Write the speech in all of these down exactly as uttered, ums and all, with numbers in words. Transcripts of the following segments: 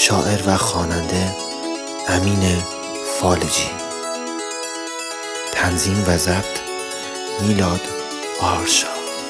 شاعر و خواننده امین فالجی. تنظیم و ضبط میلاد آرشا.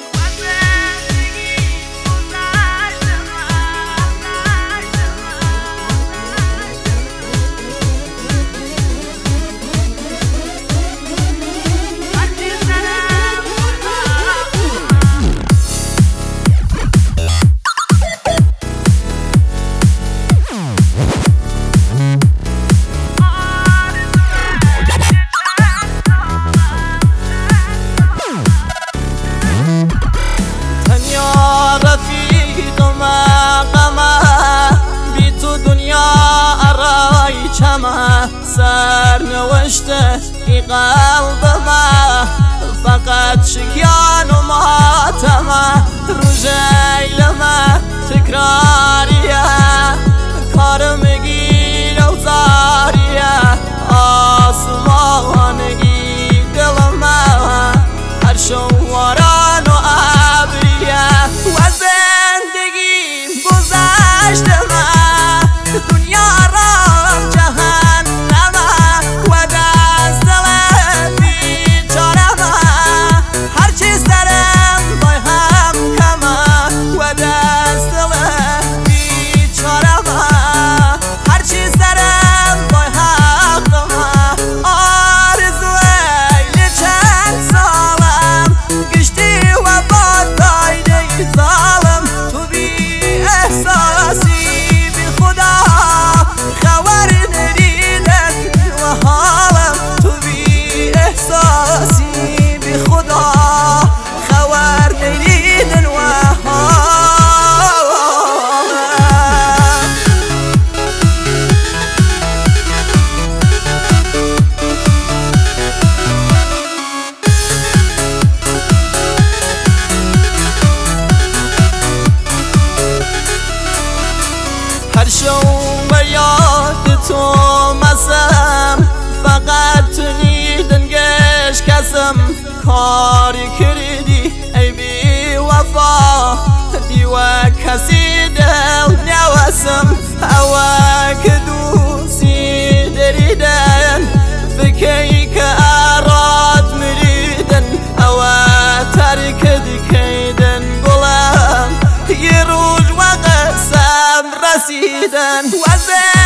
سر نوشته ای قلبمه فقط شکیان و ماتمه روزیلمه تکراریه کار میگیر و زاریه آسمانگی دلمه هر شواران و ابریه و زندگی گذشتمه دنیا را هر شو به یاد تو مسم فقط تو نیدنگش کسم کاری کردی ای بی وفا دیوه کسی دل نوسم هوا که دوستی دریدن فکی که اراد مریدن هوا ترک دیکیدن گلم یه روز وقت رسیدن و